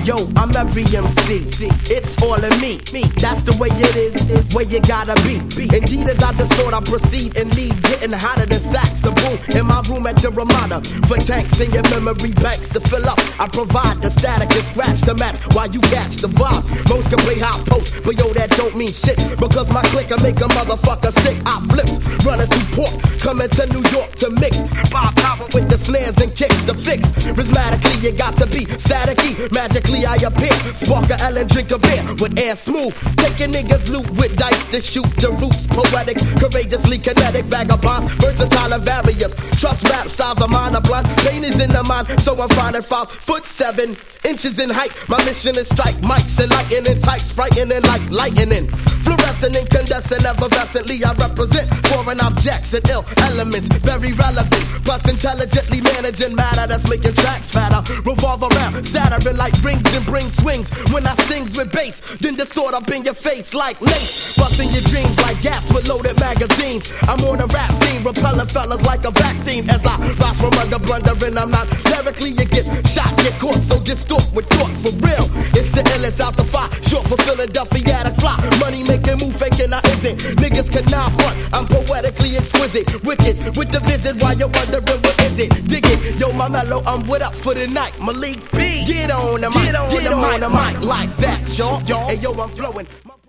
Yo, I'm every MC. It's all in me. That's the way it is, where you gotta be. Indeed, as I distort, I proceed and lead, getting hotter than sacks of boom in my room at the Ramada. For tanks in your memory banks to fill up, I provide the static and scratch the match while you catch the vibe. Most can play hot post, but yo, that don't mean shit, because my click can make a motherfucker sick. I flip, running through port, coming to New York to mix. Bob Power with the snares and kicks to fix. Rhythmatically, you got to be staticky. Magically, I appear. Spark a L and drink a beer with air smooth. Taking niggas loot with dice to shoot the roots. Poetic, courageously kinetic, vagabonds, versatile and various. Trust rap styles of mine are blunt. Pain is in the mind, so I'm finding 5'7" in height. My mission is strike mics and lightning types, frightening like lightning. Fluorescent, incandescent, effervescently I represent foreign objects and ill elements, very relevant. Plus intelligently managing matter that's making tracks fatter. Revolve around, Saturn like rings and bring swings. When I stings with bass, then distort up in your face like lace. Busting your dreams like gaps with loaded magazines. I'm on a rap scene, repelling fellas like a vaccine. As I rise from under blundering, I'm not lyrically, you get shot, get caught. So distort with thought for real. It's the illest out the fire, short for Philadelphia at a fly. Money making move faking, I isn't. Niggas cannot front, I'm poetically exquisite. Wicked with the visit while you're wondering what is it. Dig it, yo, my mellow, I'm with up for the night. Malik B, get on the mic, get on the mic like that, y'all. Hey, yo, I'm flowing.